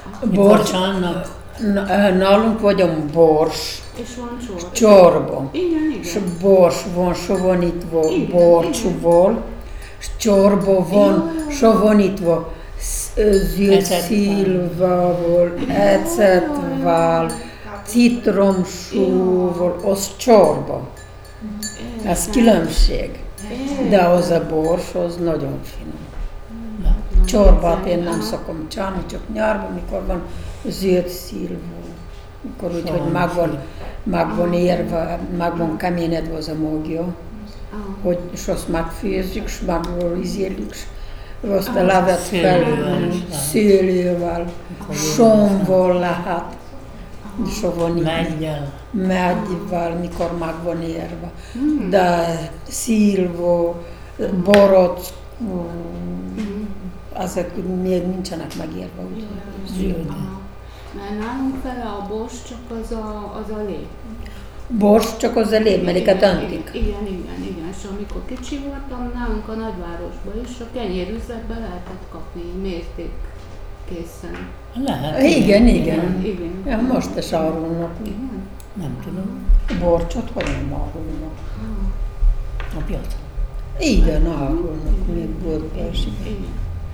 Bors, nálunk vagy a bors, és van csorba, igen. és bors van savonítva borcsúval, és csorba van savonítva zöld szilvával, ecetvel, citromsúval, az csorba. Ez különbség. De az a bors, az nagyon finom. Csorbát én nem szokom csinálni, csak nyárban, mikor van zöld szilva. Mikor úgy, hogy meg van érve, meg van keményedve az a magja, hogy, és azt megfőzzük, és megizéljük, és azt a levet fel szőlővel, somval lehet, meggyvel, mikor meg van érve. De szilva, borockú, ezek még nincsenek megérve, úgyhogy zöld. Mert nálunk fele a bors csak az a lép. Bors csak az a lép, melyiket öntik? Igen. És amikor kicsi voltam, nálunk a nagyvárosban is a kenyérüzletben lehetett kapni mértékkészen. Lehet. Igen. Ja, most is árulnak. Nem tudom. Borcsot hogy nem árulnak? A piacon. Igen, árulnak még Budapestben. Igen.